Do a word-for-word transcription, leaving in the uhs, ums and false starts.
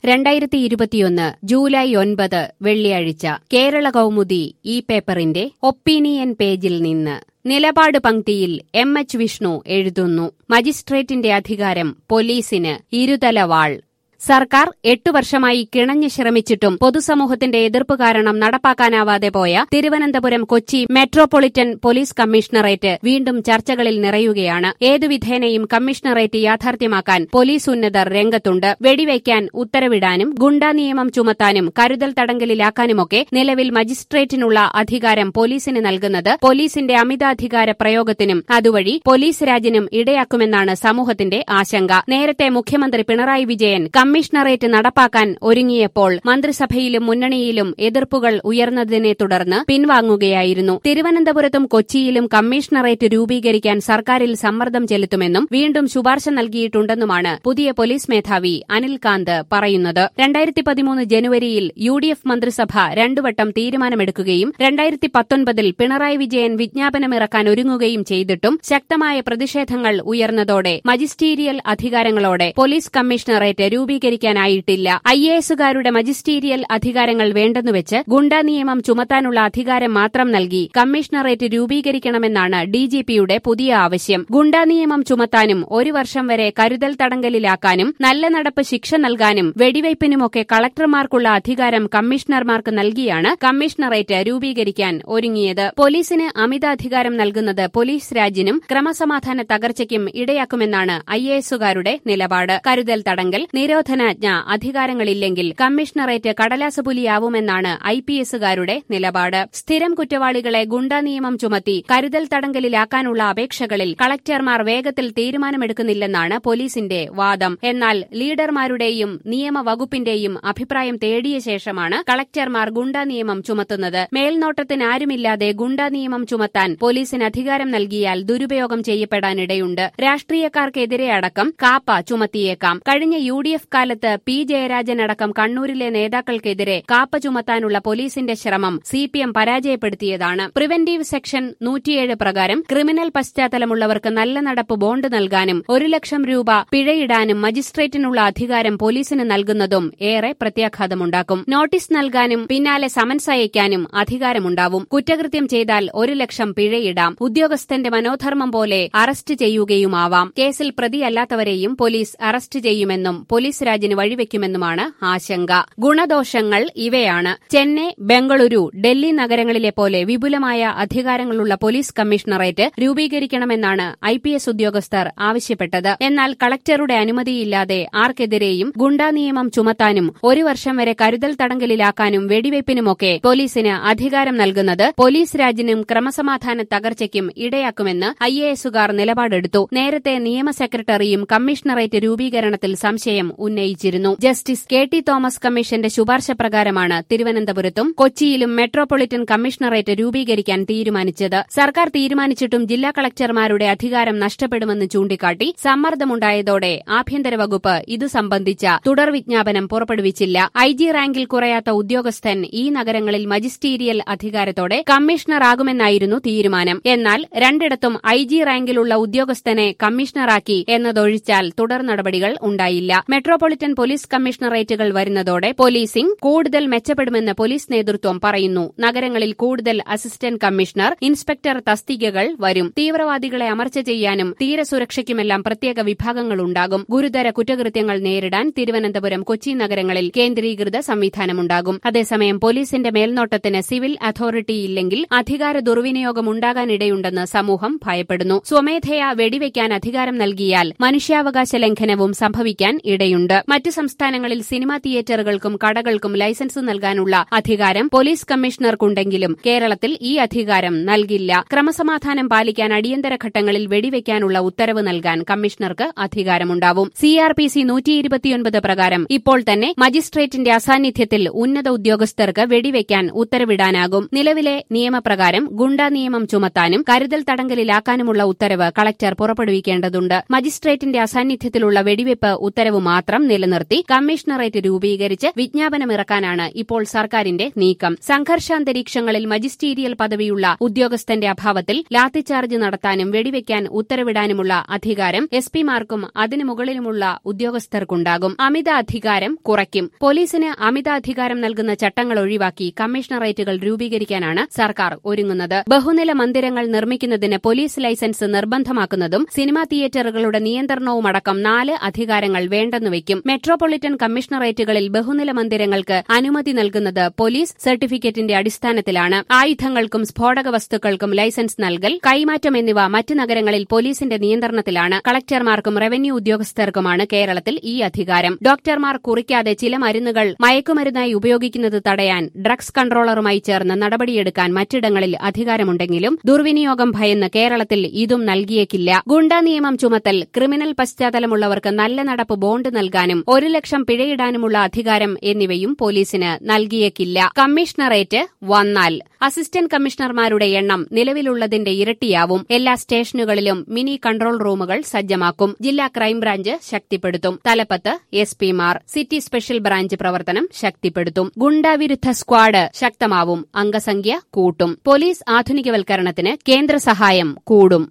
രണ്ടായിരത്തി ഇരുപത്തിയൊന്ന് ജൂലൈ ഒൻപത് വെള്ളിയാഴ്ച കേരള കൗമുദി ഈ പേപ്പറിന്റെ ഒപ്പീനിയൻ പേജിൽ നിന്ന് നിലപാട് പംക്തിയിൽ എം എച്ച് വിഷ്ണു എഴുതുന്നു. മജിസ്ട്രേറ്റിന്റെ അധികാരം പോലീസിന് ഇരുതല വാൾ. സർക്കാർ എട്ടു വർഷമായി കിണഞ്ഞു ശ്രമിച്ചിട്ടും പൊതുസമൂഹത്തിന്റെ എതിർപ്പ് കാരണം നടപ്പാക്കാനാവാതെ പോയ Thiruvananthapuram Kochi metropolitan police commissionerate വീണ്ടും ചർച്ചകളിൽ നിറയുകയാണ്. ഏതുവിധേനയും കമ്മീഷണറേറ്റ് യാഥാർത്ഥ്യമാക്കാൻ പോലീസ് ഉന്നതർ രംഗത്തുണ്ട്. വെടിവയ്ക്കാൻ ഉത്തരവിടാനും ഗുണ്ടാ നിയമം ചുമത്താനും കരുതൽ തടങ്കലിലാക്കാനുമൊക്കെ നിലവിൽ മജിസ്ട്രേറ്റിനുള്ള അധികാരം പോലീസിന് നൽകുന്നത് പോലീസിന്റെ അമിതാധികാര പ്രയോഗത്തിനും അതുവഴി പോലീസ് രാജിനും ഇടയാക്കുമെന്നാണ് സമൂഹത്തിന്റെ ആശങ്ക. നേരത്തെ മുഖ്യമന്ത്രി പിണറായി വിജയൻ കമ്മീഷണറേറ്റ് നടപ്പാക്കാൻ ഒരുങ്ങിയപ്പോൾ മന്ത്രിസഭയിലും മുന്നണിയിലും എതിർപ്പുകൾ ഉയർന്നതിനെ തുടർന്ന് പിൻവാങ്ങുകയായിരുന്നു. തിരുവനന്തപുരത്തും കൊച്ചിയിലും കമ്മീഷണറേറ്റ് രൂപീകരിക്കാൻ സർക്കാരിൽ സമ്മർദ്ദം ചെലുത്തുമെന്നും വീണ്ടും ശുപാർശ നൽകിയിട്ടുണ്ടെന്നുമാണ് പുതിയ പോലീസ് മേധാവി അനിൽ കാന്ത് പറയുന്നത്. രണ്ടായിരത്തി പതിമൂന്ന് ജനുവരിയിൽ യു ഡി എഫ് മന്ത്രിസഭ രണ്ടുവട്ടം തീരുമാനമെടുക്കുകയും രണ്ടായിരത്തി പത്തൊൻപതിൽ പിണറായി വിജയൻ വിജ്ഞാപനമിറക്കാൻ ഒരുങ്ങുകയും ചെയ്തിട്ടും ശക്തമായ പ്രതിഷേധങ്ങൾ ഉയർന്നതോടെ മജിസ്റ്റീരിയൽ അധികാരങ്ങളോടെ പോലീസ് കമ്മീഷണറേറ്റ് രൂപീകരിക്കാനായിട്ടില്ല. ഐ എ എസുകാരുടെ മജിസ്റ്റീരിയൽ അധികാരങ്ങൾ വേണ്ടെന്നുവെച്ച് ഗുണ്ടാ നിയമം ചുമത്താനുള്ള അധികാരം മാത്രം നൽകി കമ്മീഷണറേറ്റ് രൂപീകരിക്കണമെന്നാണ് ഡി ജി പിയുടെ പുതിയ ആവശ്യം. ഗുണ്ടാ നിയമം ചുമത്താനും ഒരു വർഷം വരെ കരുതൽ തടങ്കലിലാക്കാനും നല്ല നടപ്പ് ശിക്ഷ നൽകാനും വെടിവയ്പ്പിനുമൊക്കെ കളക്ടർമാർക്കുള്ള അധികാരം കമ്മീഷണർമാർക്ക് നൽകിയാണ് കമ്മീഷണറേറ്റ് രൂപീകരിക്കാൻ ഒരുങ്ങിയത്. പോലീസിന് അമിതാധികാരം നൽകുന്നത് പോലീസ് രാജിനും ക്രമസമാധാന തകർച്ചയ്ക്കും ഇടയാക്കുമെന്നാണ് ഐ എ എസുകാരുടെ നിലപാട്. കരുതൽ തടങ്കൽ, നിരോധനാജ്ഞ അധികാരങ്ങളില്ലെങ്കിൽ കമ്മീഷണറേറ്റ് കടലാസുപുലിയാവുമെന്നാണ് ഐ പി എസുകാരുടെ നിലപാട്. സ്ഥിരം കുറ്റവാളികളെ ഗുണ്ടാ നിയമം ചുമത്തി കരുതൽ തടങ്കലിലാക്കാനുള്ള അപേക്ഷകളിൽ കളക്ടർമാർ വേഗത്തിൽ തീരുമാനമെടുക്കുന്നില്ലെന്നാണ് പോലീസിന്റെ വാദം. എന്നാൽ ലീഡർമാരുടെയും നിയമവകുപ്പിന്റെയും അഭിപ്രായം തേടിയ ശേഷമാണ് കളക്ടർമാർ ഗുണ്ടാ നിയമം ചുമത്തുന്നത്. മേൽനോട്ടത്തിനാരുമില്ലാതെ ഗുണ്ടാ നിയമം ചുമത്താൻ പോലീസിന് അധികാരം നൽകിയാൽ ദുരുപയോഗം ചെയ്യപ്പെടാനിടയുണ്ട്. രാഷ്ട്രീയക്കാർക്കെതിരെ അടക്കം കാപ്പ ചുമത്തിയേക്കാം. കഴിഞ്ഞ യു ഡി എഫ് കാലത്ത് പി ജയരാജനടക്കം കണ്ണൂരിലെ നേതാക്കൾക്കെതിരെ കാപ്പ ചുമത്താനുള്ള പോലീസിന്റെ ശ്രമം സി പി എം പരാജയപ്പെടുത്തിയതാണ്. പ്രിവന്റീവ് സെക്ഷൻ നൂറ്റിയേഴ് പ്രകാരം ക്രിമിനൽ പശ്ചാത്തലമുള്ളവർക്ക് നല്ല നടപ്പ് ബോണ്ട് നൽകാനും ഒരു ലക്ഷം രൂപ പിഴയിടാനും മജിസ്ട്രേറ്റിനുള്ള അധികാരം പോലീസിന് നൽകുന്നതും ഏറെ പ്രത്യാഘാതമുണ്ടാക്കും. നോട്ടീസ് നൽകാനും പിന്നാലെ സമൻസ് അയക്കാനും അധികാരമുണ്ടാവും. കുറ്റകൃത്യം ചെയ്താൽ ഒരു ലക്ഷം പിഴയിടാം. ഉദ്യോഗസ്ഥന്റെ മനോധർമ്മം പോലെ അറസ്റ്റ് ചെയ്യുകയുമാവാം. കേസിൽ പ്രതിയല്ലാത്തവരെയും പോലീസ് അറസ്റ്റ് ചെയ്യുമെന്നും പോലീസ് രാജിന് വഴിവെക്കുമെന്നുമാണ് ആശങ്ക. ഗുണദോഷങ്ങൾ ഇവയാണ്. ചെന്നൈ, ബംഗളൂരു, ഡൽഹി നഗരങ്ങളിലെ പോലെ വിപുലമായ അധികാരങ്ങളുള്ള പോലീസ് കമ്മീഷണറേറ്റ് രൂപീകരിക്കണമെന്നാണ് ഐ പി എസ് ഉദ്യോഗസ്ഥർ ആവശ്യപ്പെട്ടത്. എന്നാൽ കളക്ടറുടെ അനുമതിയില്ലാതെ ആർക്കെതിരെയും ഗുണ്ടാ നിയമം ചുമത്താനും ഒരു വർഷം വരെ കരുതൽ തടങ്കലിലാക്കാനും വെടിവയ്പ്പിനുമൊക്കെ പോലീസിന് അധികാരം നൽകുന്നത് പോലീസ് രാജിനും ക്രമസമാധാന തകർച്ചയ്ക്കും ഇടയാക്കുമെന്ന് ഐ എ എസുകാർ നിലപാടെടുത്തു. നേരത്തെ നിയമ സെക്രട്ടറിയും കമ്മീഷണറേറ്റ് രൂപീകരണത്തിൽ സംശയം ഉന്നയിച്ചിരുന്നു. ജസ്റ്റിസ് കെ ടി തോമസ് കമ്മീഷന്റെ ശുപാർശ പ്രകാരമാണ് തിരുവനന്തപുരത്തും കൊച്ചിയിലും മെട്രോപൊളിറ്റൻ കമ്മീഷണറേറ്റ് രൂപീകരിക്കാൻ തീരുമാനിച്ചത്. സർക്കാർ തീരുമാനിച്ചിട്ടും ജില്ലാ കളക്ടർമാരുടെ അധികാരം നഷ്ടപ്പെടുമെന്ന് ചൂണ്ടിക്കാട്ടി സമ്മർദ്ദമുണ്ടായതോടെ ആഭ്യന്തര വകുപ്പ് ഇതു സംബന്ധിച്ച തുടർ വിജ്ഞാപനം പുറപ്പെടുവിച്ചില്ല. ഐ ജി റാങ്കിൽ കുറയാത്ത ഉദ്യോഗസ്ഥൻ ഈ നഗരങ്ങളിൽ മജിസ്റ്റീരിയൽ അധികാരത്തോടെ കമ്മീഷണറാകുമെന്നായിരുന്നു തീരുമാനം. എന്നാൽ രണ്ടിടത്തും ഐ ജി റാങ്കിലുള്ള ഉദ്യോഗസ്ഥനെ കമ്മീഷണറാക്കി എന്നതൊഴിച്ചാൽ തുടർ നടപടികൾ ഉണ്ടായില്ല. മെട്രോപൊളിറ്റൻ പോലീസ് കമ്മീഷണറേറ്റുകൾ വരുന്നതോടെ പോലീസിംഗ് കൂടുതൽ മെച്ചപ്പെടുമെന്ന് പോലീസ് നേതൃത്വം പറയുന്നു. നഗരങ്ങളിൽ കൂടുതൽ അസിസ്റ്റന്റ് കമ്മീഷണർ, ഇൻസ്പെക്ടർ തസ്തികകൾ വരും. തീവ്രവാദികളെ അമർച്ച ചെയ്യാനും തീരസുരക്ഷയ്ക്കുമെല്ലാം പ്രത്യേക വിഭാഗങ്ങളുണ്ടാകും. ഗുരുതര കുറ്റകൃത്യങ്ങൾ നേരിടാൻ തിരുവനന്തപുരം, കൊച്ചി നഗരങ്ങളിൽ കേന്ദ്രീകൃത സംവിധാനമുണ്ടാകും. അതേസമയം പോലീസിന്റെ മേൽനോട്ടത്തിന് സിവിൽ അതോറിറ്റിയില്ലെങ്കിൽ അധികാര ദുർവിനിയോഗം ഉണ്ടാകാനിടയുണ്ടെന്ന് സമൂഹം ഭയപ്പെടുന്നു. സ്വമേധയാ വെടിവയ്ക്കാൻ അധികാരം നൽകിയാൽ മനുഷ്യാവകാശ ലംഘനവും സംഭവിക്കാൻ ഇടയുണ്ട്. മറ്റു സംസ്ഥാനങ്ങളിൽ സിനിമാ തിയേറ്ററുകൾക്കും കടകൾക്കും ലൈസൻസ് നൽകാനുള്ള അധികാരം പോലീസ് കമ്മീഷണർക്കുണ്ടെങ്കിലും കേരളത്തിൽ ഈ അധികാരം നൽകില്ല. ക്രമസമാധാനം പാലിക്കാൻ അടിയന്തര ഘട്ടങ്ങളിൽ വെടിവയ്ക്കാനുള്ള ഉത്തരവ് നൽകാൻ കമ്മീഷണർക്ക് അധികാരമുണ്ടാവും. സി ആർ പി സി നൂറ്റി ഇരുപത്തിയൊൻപത് പ്രകാരം ഇപ്പോൾ തന്നെ മജിസ്ട്രേറ്റിന്റെ അസാന്നിധ്യത്തിൽ ഉന്നത ഉദ്യോഗസ്ഥർക്ക് വെടിവയ്ക്കാൻ ഉത്തരവിടാനാകും. നിലവിലെ നിയമപ്രകാരം ഗുണ്ടാ നിയമം ചുമത്താനും കരുതൽ തടങ്കലിലാക്കാനുമുള്ള ഉത്തരവ് കളക്ടർ പുറപ്പെടുവിക്കേണ്ടതുണ്ട്. മജിസ്ട്രേറ്റിന്റെ അസാന്നിധ്യത്തിലുള്ള വെടിവയ്പ് ഉത്തരവ് മാത്രം മാത്രം നിലനിർത്തി കമ്മീഷണറേറ്റ് രൂപീകരിച്ച് വിജ്ഞാപനമിറക്കാനാണ് ഇപ്പോൾ സർക്കാരിന്റെ നീക്കം. സംഘർഷാന്തരീക്ഷങ്ങളിൽ മജിസ്റ്റീരിയൽ പദവിയുള്ള ഉദ്യോഗസ്ഥന്റെ അഭാവത്തിൽ ലാത്തിച്ചാർജ് നടത്താനും വെടിവെക്കാൻ ഉത്തരവിടാനുമുള്ള അധികാരം എസ് പിമാർക്കും അതിനു മുകളിലുമുള്ള ഉദ്യോഗസ്ഥർക്കുണ്ടാകും. അമിത അധികാരം കുറയ്ക്കും. പോലീസിന് അമിതാധികാരം നൽകുന്ന ചട്ടങ്ങൾ ഒഴിവാക്കി കമ്മീഷണറേറ്റുകൾ രൂപീകരിക്കാനാണ് സർക്കാർ ഒരുങ്ങുന്നത്. ബഹുനില മന്ദിരങ്ങൾ നിർമ്മിക്കുന്നതിന് പോലീസ് ലൈസൻസ് നിർബന്ധമാക്കുന്നതും സിനിമാ തിയേറ്ററുകളുടെ നിയന്ത്രണവുമടക്കം നാല് അധികാരങ്ങൾ വേണ്ടെന്നുവെക്കും. മെട്രോപൊളിറ്റൻ കമ്മീഷണറേറ്റുകളിൽ ബഹുനില മന്ദിരങ്ങൾക്ക് അനുമതി നൽകുന്നത് പോലീസ് സർട്ടിഫിക്കറ്റിന്റെ അടിസ്ഥാനത്തിലാണ്. ആയുധങ്ങൾക്കും സ്ഫോടക വസ്തുക്കൾക്കും ലൈസൻസ് നൽകൽ, കൈമാറ്റം എന്നിവ മറ്റ് നഗരങ്ങളിൽ പോലീസിന്റെ നിയന്ത്രണത്തിലാണ്. കളക്ടർമാർക്കും റവന്യൂ ഉദ്യോഗസ്ഥർക്കുമാണ് കേരളത്തിൽ ഈ അധികാരം. ഡോക്ടർമാർ കുറിക്കാതെ ചില മരുന്നുകൾ മയക്കുമരുന്നായി ഉപയോഗിക്കുന്നത് തടയാൻ ഡ്രഗ്സ് കൺട്രോളറുമായി ചേർന്ന് നടപടിയെടുക്കാൻ മറ്റിടങ്ങളിൽ അധികാരമുണ്ടെങ്കിലും ദുർവിനിയോഗം ഭയന്ന് കേരളത്തിൽ ഇതും നൽകിയേക്കില്ല. ഗുണ്ടാ നിയമം ചുമത്തൽ, ക്രിമിനൽ പശ്ചാത്തലമുള്ളവർക്ക് നല്ല നടപ്പ് ബോണ്ട് നൽകാനും ഒരു ലക്ഷം പിഴയിടാനുമുള്ള അധികാരം എന്നിവയും പോലീസിന് നൽകിയേക്കില്ല. കമ്മീഷണറേറ്റ് വന്നാൽ അസിസ്റ്റന്റ് കമ്മീഷണർമാരുടെ എണ്ണം നിലവിലുള്ളതിന്റെ ഇരട്ടിയാവും. എല്ലാ സ്റ്റേഷനുകളിലും മിനി കൺട്രോൾ റൂമുകൾ സജ്ജമാക്കും. ജില്ലാ ക്രൈംബ്രാഞ്ച് ശക്തിപ്പെടുത്തും. തലപ്പത്ത് എസ് പിമാർ. സിറ്റി സ്പെഷ്യൽ ബ്രാഞ്ച് പ്രവർത്തനം ശക്തിപ്പെടുത്തും. ഗുണ്ടാവിരുദ്ധ സ്ക്വാഡ് ശക്തമാവും. അംഗസംഖ്യ കൂട്ടും. പോലീസ് ആധുനികവൽക്കരണത്തിന് കേന്ദ്ര സഹായം കൂടും.